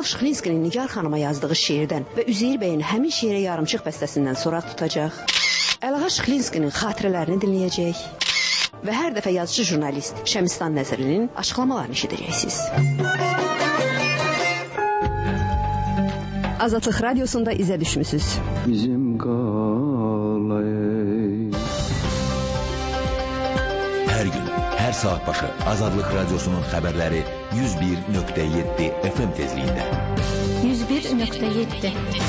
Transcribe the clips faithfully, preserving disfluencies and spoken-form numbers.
General Şıxlinskinin Nigar xanıma yazdığı şeirdən və Üzeyir bəyin həmin şeirə yarımçıq bəstəsindən soraq tutacaq. Əlağa Şıxlinskinin xatirələrini dinləyəcək və hər dəfə yazıcı jurnalist Şəmistan Nəzərlinin açıqlamalarını eşidəcəksiniz. Azadlıq Radiosunda izə düşmüsünüz. Bizim qalay. Hər gün, hər saat başı Azadlıq Radiosunun xəbərləri yüz bir nöqtə yeddi F M tezliyində. yüz bir nöqtə yeddi.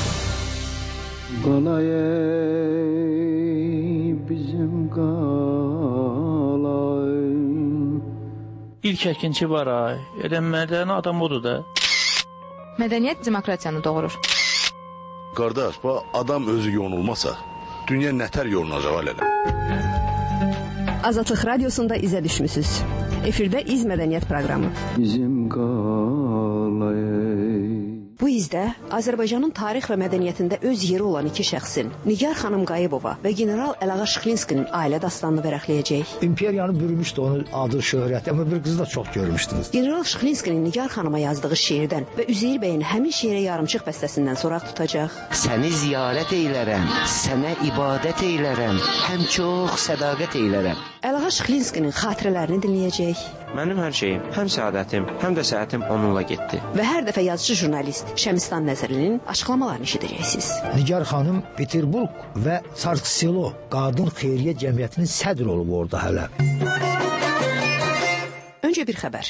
Qalay bizim qalay. İlk əkinçi var ay. Elə mədəni adam odur da. Mədəniyyət demokratiyanı doğurur. Qardaş, bu adam özü yonulmasa, dünya nətər yolunacaq alələ? Azadlıq Radiosunda izə düşmüsünüz. Efirdə İz Mədəniyyət proqramı. Bizim qalay. Bu izdə Azərbaycanın tarix və mədəniyyətində öz yeri olan iki şəxsin, Nigar xanım Qayıbova və general Əlağa Şıxlinskinin ailə dastanını vərəqləyəcək. İmperiyanı bürümüşdü onun adı, şöhrəti, amma bir qızı da çox görmüşdünüz. General Şıxlinskinin Nigar xanıma yazdığı şeirdən və Üzeyir bəyin həmin şeirə yarımçıq bəstəsindən soraq tutacaq. Səni ziyarət eylərəm, sənə ibadət eylərəm, həm çox sədaqət eylərəm. Əlağa Şıxlinskinin xatirələrini dinləyəcək. Mənim hər şeyim, həm səadətim, həm də səhətim onunla getdi. Və hər dəfə yazıcı jurnalist Şəmistan Nəzərlinin açıqlamalarını eşidəcəksiniz. Nigar xanım Peterburq və Sarsk Selo Qadın Xeyriyyə Cəmiyyətinin sədr olub orada hələ. Öncə bir xəbər.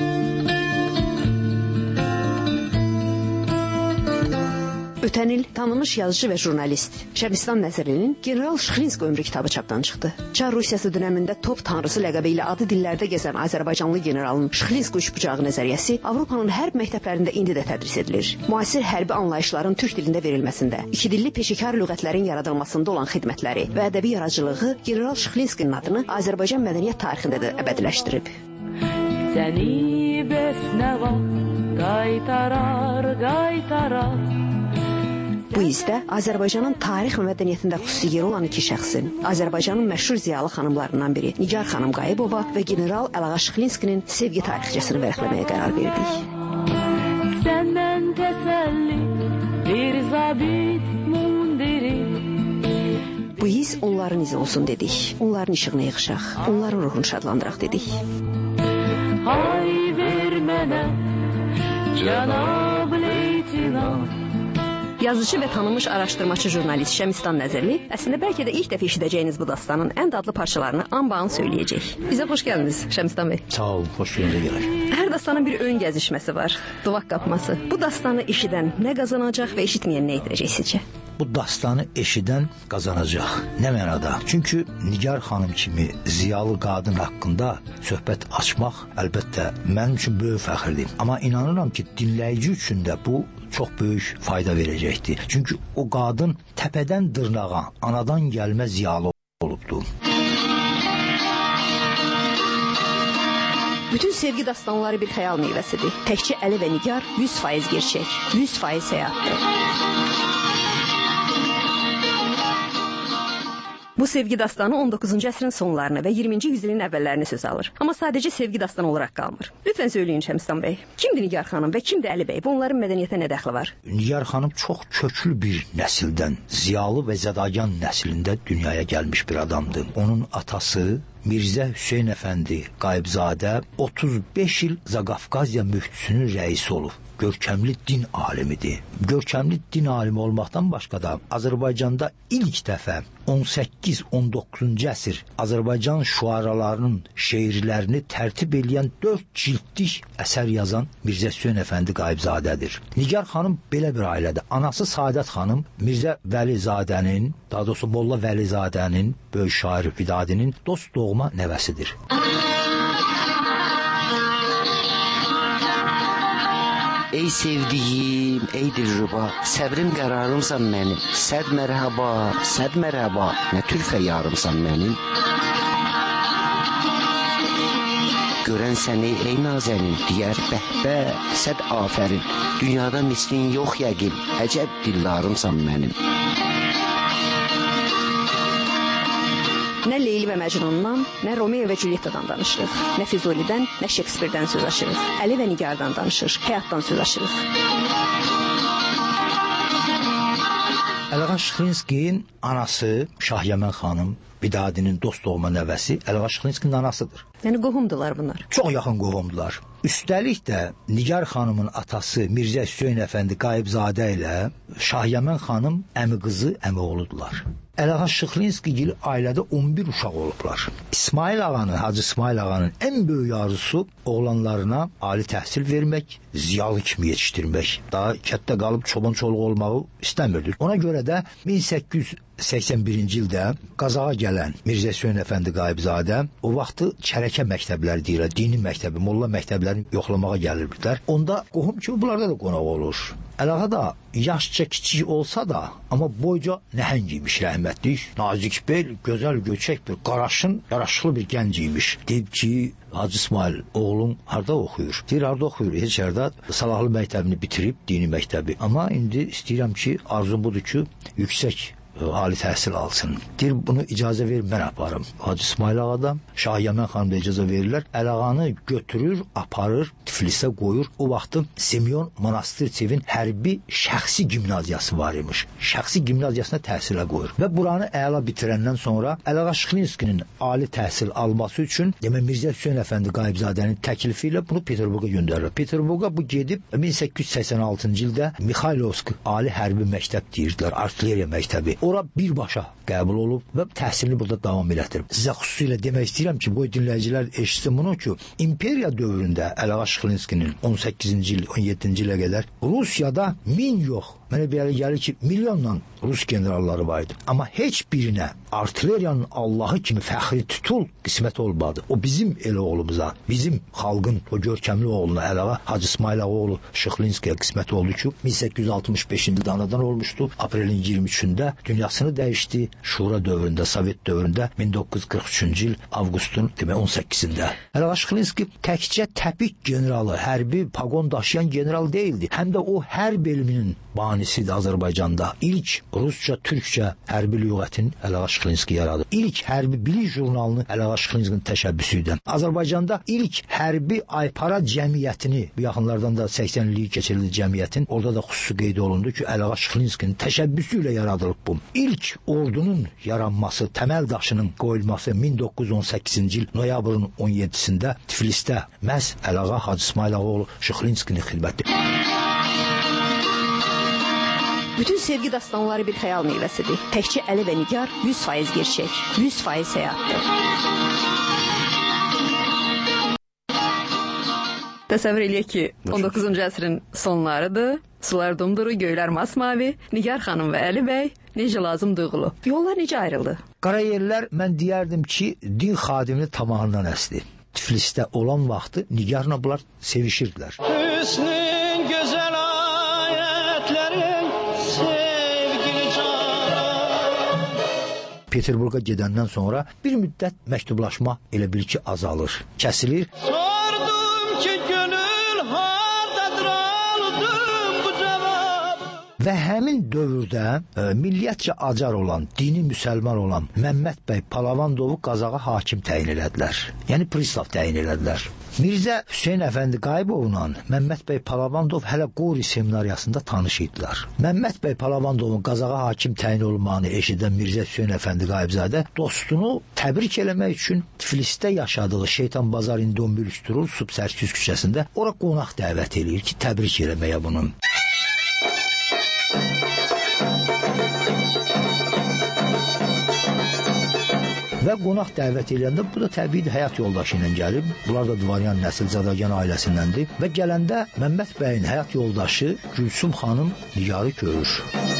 Ötən il tanınmış yazıcı və jurnalist Şəmistan Nəzərlinin General Şıxlinsk ömrü kitabı çapdan çıxdı. Çar Rusiyası dönəmində top tanrısı ləqəbi ilə adı dillərdə gəzən Azərbaycanlı generalın Şıxlinsk üçbucağı nəzəriyyəsi Avropanın hərb məktəblərində indi də tədris edilir. Müasir hərbi anlayışların türk dilində verilməsində, ikidilli peşəkar lüğətlərin yaradılmasında olan xidmətləri və ədəbi yaradıcılığı General Şıxlinskinin adını Azərbaycan mədəniyyət tarixində də əbədiləşdirib. Səni bəsnəva qaytarar, qaytarar. Bu izdə Azərbaycanın tarix və mədəniyyətində xüsusi yeri olan iki şəxsin, Azərbaycanın məşhur ziyalı xanımlarından biri Nigar xanım Qayıbova və general Əlağa Şıxlinskinin sevgi tarixçəsini vərəqləməyə qərar verdik. Səndən təsəlli bir zabit mundiri. Bu iz onların izi olsun dedik, onların işığına yığışaq, onların ruhunu şadlandıraq dedik. Hay ver mənə, cənab leytinant. Yazıcı və tanınmış araşdırmacı jurnalist Şəmistan Nəzərli əslində bəlkə də ilk dəfə eşidəcəyiniz bu dastanın ən dadlı parçalarını anbağın söyləyəcək. Bizə xoş gəldiniz Şəmistan bəy. Sağ olun, xoş gəldiniz. Hər dastanın bir ön gəzişməsi var, duvaq qapması. Bu dastanı eşidən nə qazanacaq və eşitməyən nə edirəcək sizcə? Bu dastanı eşidən qazanacaq. Nə mənada? Çünki Nigar xanım kimi ziyalı qadın haqqında söhbət açmaq əlbəttə mənim üçün böyük fəxrdir. Amma inanıram ki, dinləyici üçün də bu çox böyük fayda verəcəkdir. Çünki o qadın təpədən dırnağa, anadan gəlmə ziyalı olubdur. Bütün sevgi dastanları bir xəyal meyvəsidir. Təkcə Əli və Nigar yüz faiz gerçək, yüz faiz həyatdır. Bu sevgi dastanı on doqquzuncu əsrin sonlarını və iyirminci yüzilin əvvəllərini söz alır. Amma sadəcə sevgi dastanı olaraq qalmır. Lütfən söyləyin Şəmistan bəy, kimdir Nigar xanım və kimdir Əli bəy? Bunların mədəniyyətə nə dəxli var? Nigar xanım çox köklü bir nəsildən, ziyalı və zədagan nəslində dünyaya gəlmiş bir adamdır. Onun atası Mirzə Hüseyn Əfəndi Qayıbzadə otuz beş il Zaqafqaziya müftisinin rəisi olub. Görkəmli din alimidir. Görkəmli din alimi olmaqdan başqa da Azərbaycanda ilk dəfə on səkkiz on doqquzuncu əsr Azərbaycan şüaralarının şeirlərini tərtib edən dörd cildlik əsər yazan Mirzə Hüseyn Əfəndi Qayıbzadədir. Nigar xanım belə bir ailədir. Anası Saadət xanım Mirzə Vəlizadənin, daha doğrusu Molla Vəlizadənin, böyük şair Vidadinin dost doğma nəvəsidir. Ey sevdiyim, ey dilruba, səbrim qərarımsan mənim, səd mərhaba, səd mərhaba, nə türfə yarımsan mənim. Görən səni ey nazənin, deyər bəhbə, səd afərin, dünyada mislin yox yəqin, əcəb dillarımsan mənim. Nə Leyli və Məcnundan, nə Romeo və Julieta'dan danışırıq. Nə Füzulidən, nə Şekspirdən söz açırıq. Əli və Nigardan danışır, həyatdan söz açırıq. Ələğa Şıxlinskinin anası Şahyəmən xanım, Bidadinin dost doğma nəvəsi Ələğa Şıxlinskinin anasıdır. Yəni qohumdular bunlar. Çox yaxın qohumdular. Üstəlik də Nigar xanımın atası Mirzə Hüseyn əfəndi Qayıbzadə ilə Şahyəmən xanım əmi qızı, əmi oğludular. Ələğa Şıxlinskigil ailədə on bir uşaq olublar. İsmail ağanın, Hacı İsmail ağanın ən böyük arzusu oğlanlarına ali təhsil vermək, ziyalı kimi yetişdirmək. Daha kətdə qalıb çoban-çoluq olmağı istəmirdi. Ona görə də min səkkiz yüz səksən birinci ildə Qazağa gələn Mirzə Hüseyn əfəndi Qayıbzadə o vaxtı çərəkə məktəbləri deyirlər, dini məktəbi, molla məktəblərini yoxlamağa gəlirdilər. Onda qohum kimi bunlarda da qonaq olur. Ələğa da yaşca kiçik olsa da, amma boyca nəhəng imiş rəhmətlik, nazik bel, gözəl göçək bir qaraşın, yaraşıqlı bir gənc imiş. Deyib ki, Hacı İsmail, oğlum harda oxuyur? Deyir, harda oxuyur? Heç yerdə Salahlı məktəbini bitirib, dini məktəbi. Amma indi istəyirəm ki, arzum budur ki, yüksək ali təhsil alsın. Deyir, bunu icazə ver, mən aparım. Hacı İsmail ağadan, Şahyəmən xanım da icazə verirlər. Əlağanı götürür, aparır, Tiflisə qoyur. O vaxtı Semyon Monastirçevin hərbi şəxsi gimnaziyası var imiş. Şəxsi gimnaziyasına təhsilə qoyur. Və buranı əla bitirəndən sonra Ələğa Şıxlinskinin ali təhsil alması üçün demək Mirzə Hüseyn əfəndi Qayıbzadənin təklifi ilə bunu Peterburqa göndərir. Peterburqa bu gedib min səkkiz yüz səksən altıncı ildə Mixaylovsk ali hərbi məktəb deyirdilər, artilleriya məktəbi. Ora birbaşa qəbul olub və təhsilini burada davam elətdirib. Sizə xüsusilə demək istəyirəm ki, bu dinləyicilər eşitsin bunu ki, imperiya dövründə Ələğa Şıxlinskinin on səkkizinci il, on yeddinci ilə qədər Rusiyada min yox, mənə belə gəlir ki, milyonla Rus generalları var idi. Amma heç birinə artilleriyanın Allahı kimi fəxri tutul qismət olmadı. O bizim el oğlumuza, bizim xalqın o görkəmli oğluna Ələğa Hacı İsmail oğlu Şıxlinskiyə qismət oldu ki, min səkkiz yüz altmış beşinci ildə anadan olmuşdu. Aprelin iyirmi üçündə dünyasını dəyişdi. Şura dövründə, Sovet dövründə min doqquz yüz qırx üçüncü il avqustun demək on səkkizində. Ələğa Şıxlinski təkcə təpik generalı, hərbi paqon daşıyan general deyildi. Həm də o hərb elminin banisidir Azərbaycanda. İlk Rusca, Türkçə hərbi lüğətin Ələğa Şıxlinski yaradı. İlk hərbi bilik jurnalını Ələğa Şıxlinskinin təşəbbüsü idi. Azərbaycanda ilk hərbi aypara cəmiyyətini, bu yaxınlardan da səksən illik keçirildi cəmiyyətin, orada da xüsusi qeyd olundu ki, Ələğa Şıxlinskinin təşəbbüsü ilə yaradılıb bu. İlk ordunun yaranması, təməl daşının qoyulması min doqquz yüz on səkkizinci il noyabrın on yeddisində Tiflisdə məhz Ələğa Hacı İsmail oğlu Şıxlinskinin xidməti. Bütün sevgi dastanları bir xəyal meyvəsidir. Təkcə Əli və Nigar yüz faiz gerçək, yüz faiz həyatdır. Təsəvvür eləyək ki, on doqquzuncu əsrin sonlarıdır. Sular dumduru, göylər masmavi. Nigar xanım və Əli bəy necə lazım duyğulu. Yollar necə ayrıldı? Qarayerlər mən deyərdim ki, din xadimini tamahından əsdi. Tiflisdə olan vaxtı Nigarla bunlar sevişirdilər. Hüsnün gözəl ayətlərin sevgili canım. Peterburqa gedəndən sonra bir müddət məktublaşma elə bil ki azalır, kəsilir. Sordum ki gönül hardadır, aldım bu cavabı. Və həmin dövrdə e, milliyyətcə acar olan, dini müsəlman olan Məmməd bəy Palavandovu Qazağa hakim təyin elədilər. Yəni pristav təyin elədilər. Mirzə Hüseyn əfəndi Qayıbovla Məmməd bəy Palavandov hələ Qori seminariyasında tanış idilər. Məmməd bəy Palavandovun Qazağa hakim təyin olmağını eşidən Mirzə Hüseyn əfəndi Qayıbzadə dostunu təbrik eləmək üçün Tiflisdə yaşadığı Şeytan Bazar indi on bir Üstürul Subsərkiz küçəsində ora qonaq dəvət eləyir ki, təbrik eləməyə bunun. Və qonaq dəvət eləyəndə bu da təbii həyat yoldaşı ilə gəlib. Bunlar da Dvaryan nəsil Zadagyan ailəsindəndir. Və gələndə Məmməd bəyin həyat yoldaşı Gülsüm xanım Nigarı görür.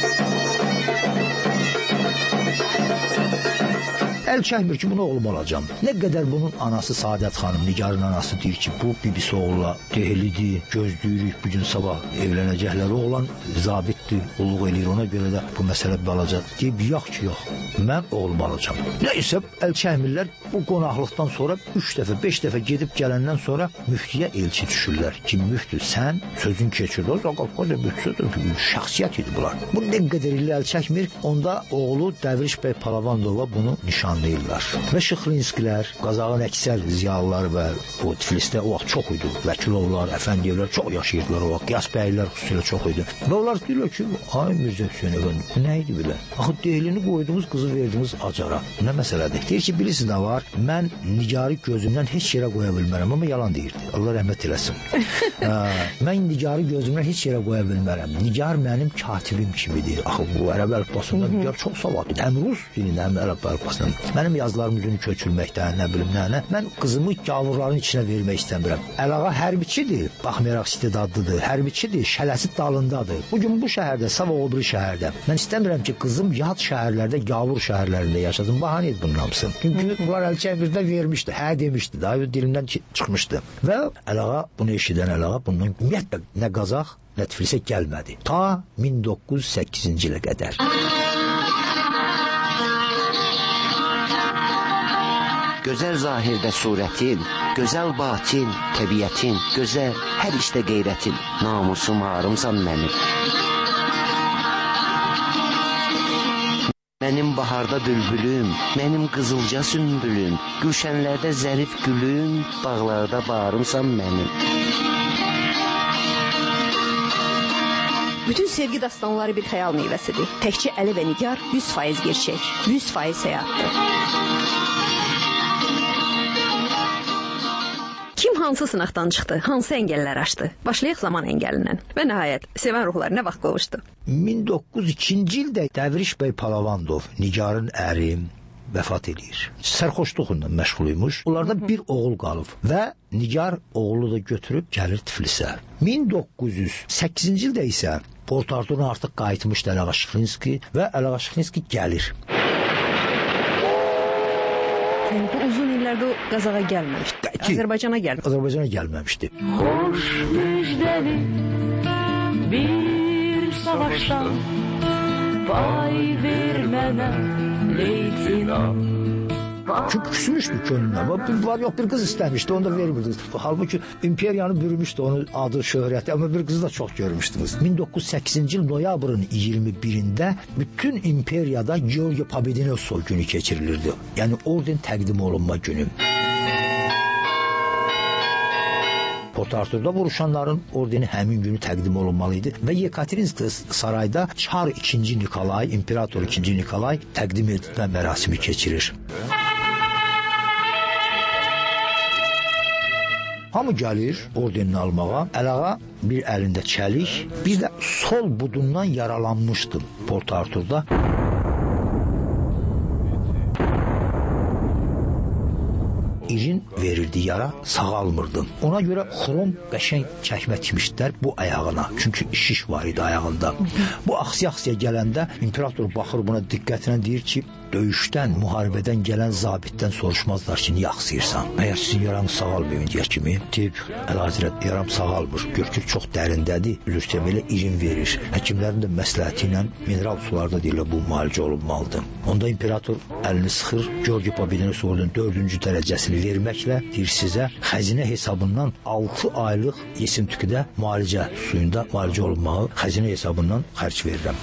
Əl çəkmir ki, bunu oğlum alacam. Nə qədər bunun anası Saadət xanım, Nigarın anası deyir ki, bu bibisi oğula dehlidir, gözləyirik, bugün sabah evlənəcəklər. Oğlan zabitdir, qulluq eləyir, ona görə də bu məsələ balaca. Deyib, yox ki, yox, mən oğlum alacam. Nəysə, əl çəkmirlər, bu qonaqlıqdan sonra üç dəfə, beş dəfə gedib gələndən sonra müftiyə elçi düşürlər ki, müftü, sən sözün keçirdi. O Zaqafqazya müftüsüdür, şəxsiyyət idi bunlar. Bu nə qədər ilə əl çəkmir, onda oğlu Dəvriş bəy Palavandova bunu nişan anlayırlar. Və Şıxlinskilər, Qazağın əksər ziyalıları və o Tiflisdə o vaxt çox idi. Vəkilovlar, Əfəndiyevlər çox yaşayırdılar o vaxt. Qiyas bəylər xüsusilə çox idi. Və onlar deyirlər ki, ay Mirzə Hüseyin əfəndi, bu nə idi belə? Axı dehlini qoyduğunuz qızı verdiniz acara. Nə məsələdir? Deyir ki, bilirsiniz nə var? Mən Nigarı gözümdən heç yerə qoya bilmərəm, amma yalan deyirdi. Allah rəhmət eləsin. Mən Nigarı gözümdən heç yerə qoya bilmərəm. Nigar mənim katibim kimidir. Axı bu ərəb əlifbasında Nigar çox savadlıdır. Həm rus dilində, həm ərəb əlifbasında. Mənim yazılarım üzünü köçürməkdən, nə bilim nə, nə. Mən qızımı gavurların içinə vermək istəmirəm. Əlağa hərbiçidir, baxmayaraq istedadlıdır. Hərbiçidir, şələsi dalındadır. Bugün bu şəhərdə, Sava o biri şəhərdə. Mən istəmirəm ki, qızım yad şəhərlərdə, gavur şəhərlərində yaşasın. Bahane et bunun hamısını. Çünki bunlar Əlçəbirdə vermişdi, hə demişdi, daha dilimdən çıxmışdı. Və Əlağa bunu eşidən Əlağa bundan ümumiyyətlə nə Qazaq, nə Tiflisə gəlmədi. Ta min doqquz yüz səkkizinci ilə qədər. Gözəl zahirdə surətin, gözəl batin, təbiətin, gözəl hər işdə qeyrətin, namusum harımsan mənim. Mənim baharda bülbülüm, mənim qızılca sümbülüm, gülşənlərdə zərif gülüm, bağlarda bağrımsan mənim. Bütün sevgi dastanları bir xəyal meyvəsidir. Təkcə Əli və Nigar yüz faiz gerçək, yüz faiz həyatdır. Kim hansı sınaqdan çıxdı, hansı əngəllər aşdı? Başlayaq zaman əngəlindən. Və nəhayət, sevən ruhlar nə vaxt qovuşdu? min doqquz yüz ikinci ildə Dəvriş bəy Palavandov, Nigarın əri, vəfat edir. Sərxoşluqla məşğul imiş. Onlarda bir oğul qalıb və Nigar oğlu da götürüb gəlir Tiflisə. min doqquz yüz səkkizinci ildə isə Port Artur'un artıq qayıtmışdı Əlağa Şıxlinski və Əlağa Şıxlinski gəlir. Yəni bu uzun illərdə o Qazağa gəlməmişdi. Azərbaycana gəlməmişdi. Azərbaycana gəlməmişdi. Xoş müjdəli bir savaşdan pay ver mənə leytinat. Çünki küsmüşdü könlünə. Bir var yox bir qız istəmişdi, onu da vermirdi. Halbuki imperiyanı bürümüşdü onun adı, şöhrəti, amma bir qızı da çox görmüşdünüz. min doqquz yüz səkkizinci il noyabrın iyirmi birində bütün imperiyada Georgi Pobedonosov günü keçirilirdi. Yəni orden təqdim olunma günü. Port Artur'da vuruşanların ordeni həmin günü təqdim olunmalıydı və Yekaterinsk sarayda Çar ikinci Nikolay, İmperator ikinci Nikolay təqdim etmə mərasimi keçirir. Hamı gəlir ordenini almağa. Əlağa bir əlində çəlik, bir də sol budundan yaralanmışdı Port Artur'da. İrin verirdi yara, sağalmırdı. Ona görə xrom qəşəng çəkmə tikmişdilər bu ayağına. Çünki şiş var idi ayağında. Bu axsiya-axsiya gələndə imperator baxır buna diqqətlə deyir ki, döyüşdən, müharibədən gələn zabitdən soruşmazlar ki, niyə axsıyırsan? Məyər sizin yaranız sağalmıyor deyər kimi? Deyib, Əlahəzrət, yaram sağalmır. Gör ki, çox dərindədir. Ülürsə belə irin verir. Həkimlərin də məsləhəti ilə mineral sularda deyirlər, bu müalicə olunmalıdır. Onda imperator əlini sıxır, Georgi Pobedonasovun dördüncü dərəcəsini verməklə deyir sizə xəzinə hesabından altı aylıq Yesintüküdə müalicə suyunda müalicə olunmağı xəzinə hesabından xərc verirəm.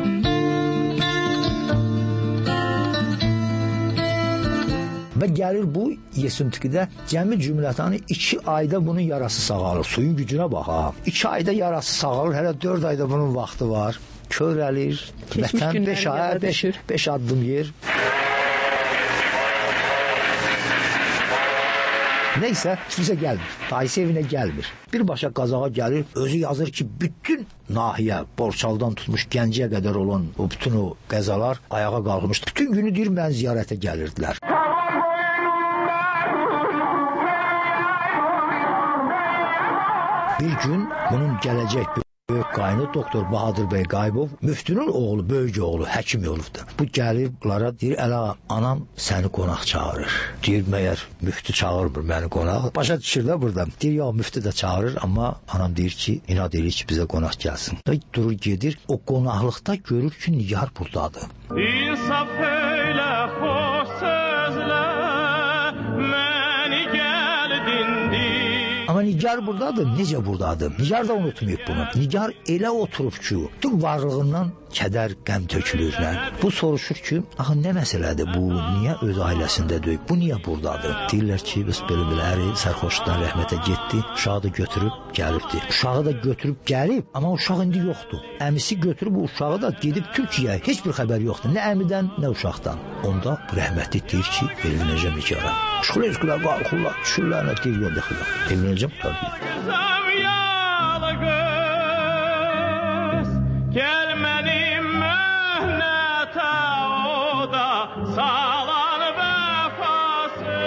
Və gəlir bu Yesintüküdə cəmi cümlətanı iki ayda bunun yarası sağalır. Suyun gücünə bax ha. İki ayda yarası sağalır, hələ dörd ayda bunun vaxtı var. Körəlir, vətən beş ay, beş, beş addım yer. Neysə, Tiflisə gəlmir. Dayısı evinə gəlmir. Birbaşa Qazağa gəlir, özü yazır ki, bütün nahiyə, Borçaldan tutmuş Gəncəyə qədər olan o bütün o qəzalar ayağa qalxmışdı. Bütün günü deyir, mən ziyarətə gəlirdilər. Bir gün bunun gələcək böyük qaynı doktor Bahadır bəy Qayıbov, müftünün oğlu, böyük oğlu, həkim olubdu. Bu gəlir bunlara deyir, Əlağa, anam səni qonaq çağırır. Deyir, məyər müftü çağırmır məni qonaq. Başa düşür də burada. Deyir, ya müftü də çağırır, amma anam deyir ki, inad edir ki, bizə qonaq gəlsin. Durur gedir, o qonaqlıqda görür ki, Nigar buradadır. İnsaf elə xoş sözlə məni gəldindir. Amma Nigar buradadır, necə buradadır? Nigar da unutmayıb bunu. Nigar elə oturub ki, tüm varlığından kədər, qəm tökülürlər. Bu soruşur ki, axı nə məsələdir bu? Niyə öz ailəsində deyil? Bu niyə burdadır? Deyirlər ki, biz belə-beləri sərxoşdan rəhmətə getdi, uşağı da götürüb gəlibdi. Uşağı da götürüb gəlib, amma uşaq indi yoxdur. Əmisi götürüb uşağı da gedib Türkiyəyə. Heç bir xəbər yoxdur. Nə əmidən, nə uşaqdan. Onda bu rəhmətli deyir ki, evlənəcəm ikara. Şuleşkülər qalxırlar, düşürlər, nə deyir, yol yaxılar. Evlənəcəm ikara. Gel mənim möhnətə o da salan vəfası.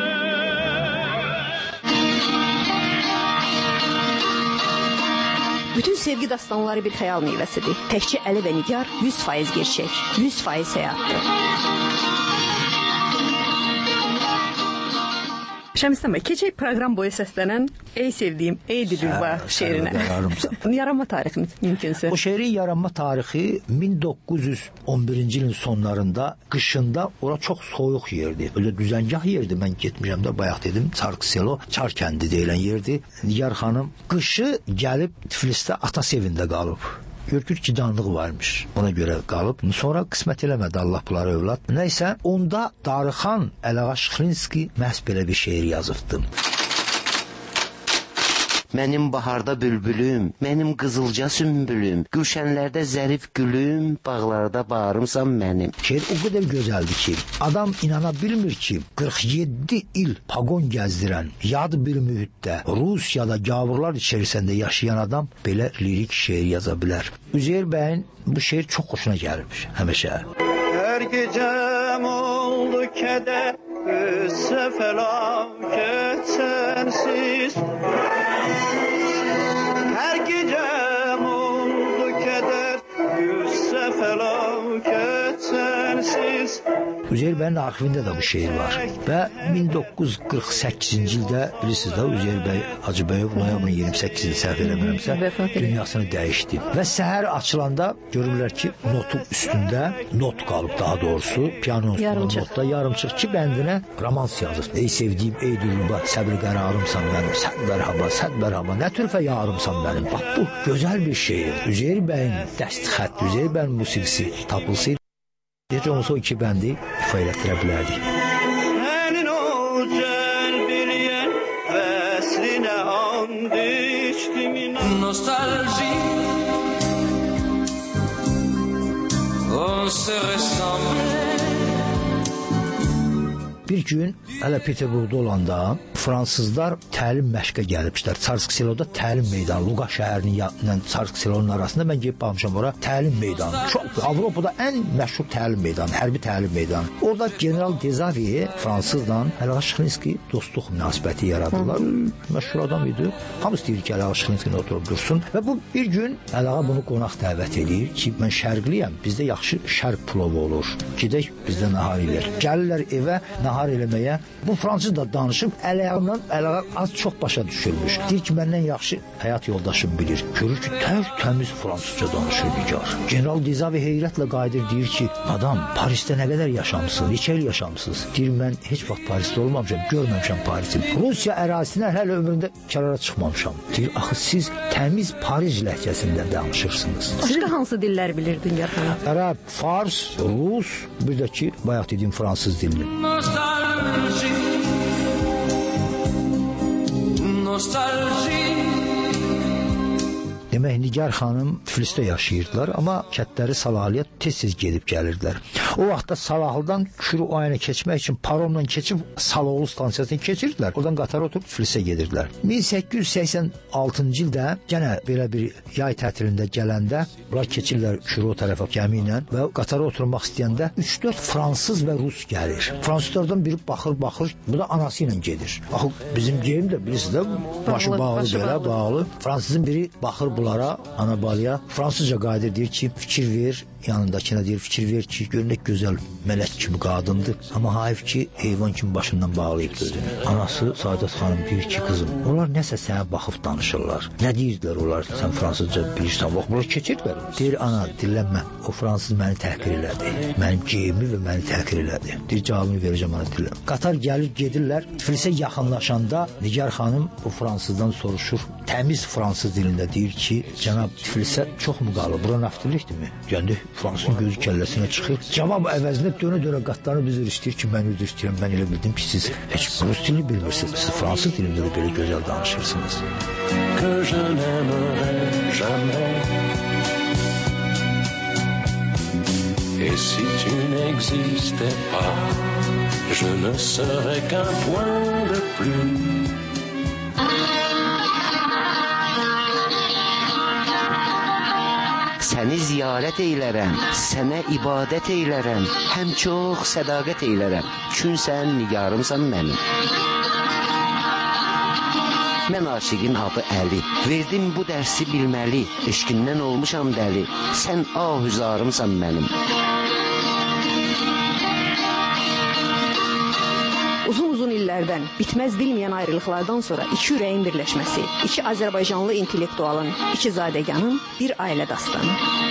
Bütün sevgi dastanları bir xəyal meyvəsidir. Təkcə Əli və Nigar yüz faiz gerçək, yüz faiz həyatdır. Şəmistan bəy, keçək proqram boyu səslənən Ey sevdiyim, ey Dilruba şeirinə. Yaranma tarixi mümkünsə. O şeirin yaranma tarixi min doqquz yüz on birinci ilin sonlarında, qışında ora çox soyuq yerdi. Öyle düzəngah yerdi. Mən getmişəm də bayaq dedim, Çarkıselo, Çar kəndi deyilən yerdi. Nigar xanım qışı gəlib Tiflisdə atası evində qalıb. Görkür ki, canlıq varmış. Ona görə qalıb. Sonra qismət eləmədi Allah bunları övlad. Nəysə, onda Darıxan Əlağa Şıxlinski məhz belə bir şeir yazıbdı. Mənim baharda bülbülüm, mənim qızılca sümbülüm, gülşənlərdə zərif gülüm, bağlarda bağrımsan mənim. Şeir o qədər gözəldir ki, adam inana bilmir ki, qırx yeddi il pagon gəzdirən, yad bir mühitdə, Rusiyada gavurlar içərisində yaşayan adam belə lirik şeir yaza bilər. Üzeyir bəyin bu şeir çox xoşuna gəlmiş, həmişə. Hər gecəm oldu kədər, qıssa fəlakət sənsiz. Hər gecəm oldu kədər, qıssa fəlakət sənsiz. Üzeyir bəyin arxivində də bu şeir var. Və min doqquz yüz qırx səkkizinci ildə bilirsiniz də Üzeyir bəy Hacıbəyov noyabrın iyirmi səkkizində səhv eləmirəmsə dünyasını dəyişdi. Və səhər açılanda görürlər ki, notun üstündə not qalıb, daha doğrusu piano üstündə notda yarımçıq ki bəndinə romans yazır. Ey sevdiyim, ey Dilruba, səbr qərarımsan mənim, səd mərhaba, səd mərhaba, nə türfə yarımsan mənim. Bax bu gözəl bir şeir. Üzeyir bəyin dəst xətt, Üzeyir bəyin musiqisi tapılsaydı Heç olmasa o iki bəndi ifa elətdirə bilərdik. Sənin o cəlbiliyən vəslinə and içdim inan. Nostalji on se ressemble. Bir gün hələ Peterburqda olanda fransızlar təlim məşqə gəliblər. Çarkıseloda təlim meydanı, Luqa şəhərinin yanından Çarkıselonun arasında mən gedib baxmışam ora təlim meydanı. Çox Avropada ən məşhur təlim meydanı, hərbi təlim meydanı. Orada General Dezaviye fransızla Əlağa Şıxlinski dostluq münasibəti yaradırlar. Məşhur adam idi. Hamısı deyir ki, Əlağa Şıxlinskini oturub dursun və bu bir gün Əlağa bunu qonaq dəvət edir ki, mən şərqliyəm, bizdə yaxşı şərq plovu olur. Gedək bizdə nahar eləyək. Gəlirlər evə nahar eləməyə. Bu fransız da danışıb Əlağından Əlağa az çox başa düşülmüş. Deyir ki, məndən yaxşı həyat yoldaşım bilir. Görür ki, təmiz fransızca danışır Nigar. General Dezavi heyrətlə qayıdır, deyir ki, adam, Parisdə nə qədər yaşamısınız, neçə il yaşamısınız? Deyir, mən heç vaxt Parisdə olmamışam, görməmişəm Parisi. Rusiya ərazisindən hələ ömründə kənara çıxmamışam. Deyir, axı siz təmiz Paris ləhcəsində danışırsınız. Başqa hansı dillər bilirdin Nigar xanım? Ərəb, fars, rus, bir də ki, bayaq dediyim fransız dilini. Nostalji Nostalji Demək, Nigar xanım Tiflisdə yaşayırdılar, amma kətləri Salahalıya tez-tez gedib gəlirdilər. O vaxtda Salahlıdan Kürü ayına keçmək üçün paromla keçib Saloğlu stansiyasına keçirdilər. Oradan qatara oturub Tiflisə gedirdilər. min səkkiz yüz səksən altıncı ildə yenə belə bir yay tətilində gələndə bunlar keçirlər Kürü o tərəfə gəmi ilə və qatara oturmaq istəyəndə üç dörd fransız və rus gəlir. Fransızlardan biri baxır, baxır, bu da anası ilə gedir. Axı bizim geyim də bilirsiniz də başı bağlı belə, bağlı. Fransızın biri baxır bunlara, ana balaya, fransızca qayıdır, deyir ki, fikir ver, yanındakına deyir, fikir ver ki, görünək gözəl mələk kimi qadındır. Amma hayf ki, heyvan kimi başından bağlayıb gözünü. Anası Saadət xanım deyir ki, qızım, onlar nəsə sənə baxıb danışırlar. Nə deyirdilər onlar, sən fransızca bilirsən, bax, bunlar keçirdilər. Deyir, ana, dillənmə, o fransız məni təhqir elədi. Mənim geyimi və məni təhqir elədi. Deyir, cavabını verəcəm, ana, dillən. Qatar gəlir, gedirlər, Tiflisə yaxınlaşanda Nigar xanım o fransızdan soruşur, təmiz fransız dilində deyir ki, cənab Tiflisə çox mu qalır? Bura naftilikdirmi? Gəndə fransızın gözü kəlləsinə çıxır. Cavab əvəzinə dönə-dönə qatlarını bizir istəyir ki, mən üzr istəyirəm. Mən elə bildim ki, siz heç rus dilini bilmirsiniz. Siz fransız dilində də belə gözəl danışırsınız. Que je n'aimerai jamais. Et si tu n'existais pas, je ne serais qu'un point de plus. Səni ziyarət eylərəm, sənə ibadət eylərəm, həm çox sədaqət eylərəm. Çün sən nigarımsan mənim. Mən aşiqin adı Əli, verdim bu dərsi bilməli, eşqindən olmuşam dəli, sən ahüzarımsan mənim. Uzun-uzun illərdən, bitməz bilməyən ayrılıqlardan sonra iki ürəyin birləşməsi, iki Azərbaycanlı intellektualın, iki zadəganın bir ailə dastanı.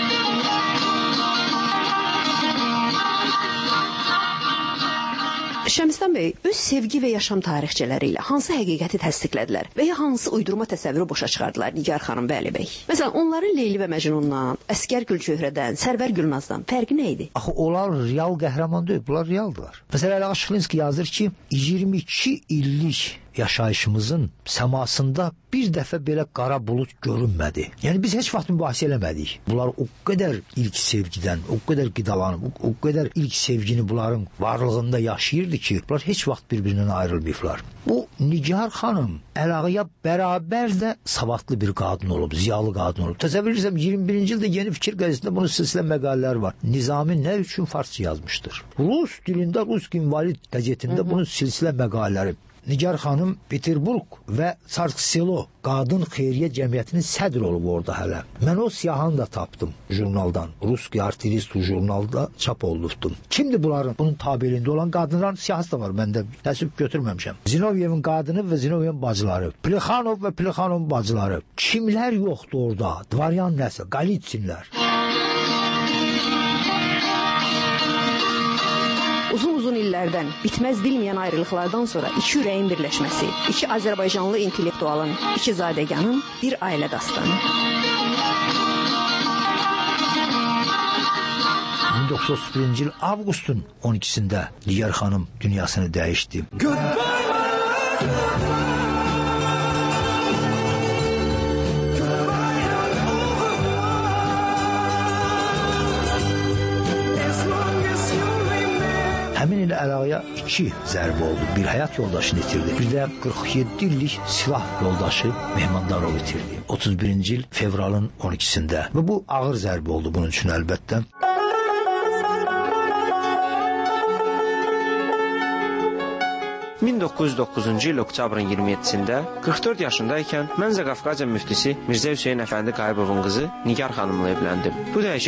Şəmsdən bəy öz sevgi və yaşam tarixçələri ilə hansı həqiqəti təsdiqlədilər və ya hansı uydurma təsəvvürü boşa çıxardılar Nigar xanım və Əli bəy? Məsələn, onların Leyli və Məcnundan, Əsgər Gülçöhrədən, Sərvər Gülnazdan fərqi nə idi? Axı onlar real qəhrəman deyil, bunlar realdılar. Məsələn, Əli Şıxlinski yazır ki, iyirmi iki illik yaşayışımızın səmasında bir dəfə belə qara bulut görünmədi. Yəni biz heç vaxt mübahisə eləmədik. Bunlar o qədər ilk sevgidən, o qədər qidalanıb, o, o qədər ilk sevgini bunların varlığında yaşayırdı ki, bunlar heç vaxt bir-birindən ayrılmayıblar. Bu Nigar xanım Əlağıya bərabər də savadlı bir qadın olub, ziyalı qadın olub. Təsəvvür edirəm, iyirmi birinci ildə Yeni Fikir qəzetində bunun silsilə məqalələri var. Nizami nə üçün farsça yazmışdır? Rus dilində Rus İnvalid qəzetində bunun silsilə məqalələri. Nigar xanım Peterburg və Sarkselo qadın xeyriyyə cəmiyyətinin sədr olub orada hələ. Mən o siyahını da tapdım jurnaldan. Ruski artist jurnalda çap olunubdum. Kimdir bunların? Bunun tabeliyində olan qadınların siyahısı da var. Mən də təəssüf götürməmişəm. Zinovyevin qadını və Zinovyevin bacıları. Plexanov və Plexanovun bacıları. Kimlər yoxdur orada? Dvaryan nəsə? Qalitsinlər. Uzun-uzun illərdən, bitməz bilməyən ayrılıqlardan sonra iki ürəyin birləşməsi, iki Azərbaycanlı intellektualın, iki zadəganın bir ailə dastanı. min doqquz yüz otuz birinci il avqustun on ikisində Nigar xanım dünyasını dəyişdi. Həmin il Əlağıya iki zərbə oldu. Bir həyat yoldaşını itirdi. Bir də qırx yeddi illik silah yoldaşı Mehmandarov itirdi. otuz birinci il fevralın on ikisində. Və bu ağır zərbə oldu bunun üçün əlbəttə. min doqquz yüz doqquzuncu il oktyabrın iyirmi yeddisində qırx dörd yaşındaykən mən Zaqafqaziya müftisi Mirzə Hüseyn Əfəndi Qayıbovun qızı Nigar xanımla evləndim. Bu dəyişik